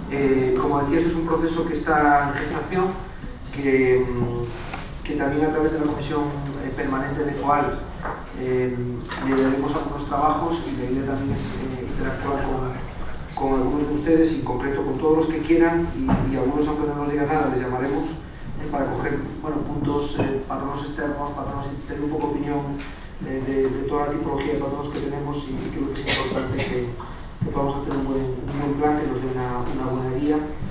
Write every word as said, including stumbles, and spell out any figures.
Eh, como decía, este es un proceso que está en gestación, que, que también a través de la Comisión Permanente de FOAL eh, le daremos algunos trabajos, y la idea también es eh, interactuar con, con algunos de ustedes, y en concreto con todos los que quieran, y, y algunos, aunque no nos digan nada, les llamaremos eh, para coger bueno, puntos, eh, patronos externos, patronos, tener un poco opinión eh, de, de toda la tipología de patronos que tenemos, y creo que es importante que, que podamos hacer un buen, un buen plan que nos dé una, una buena guía.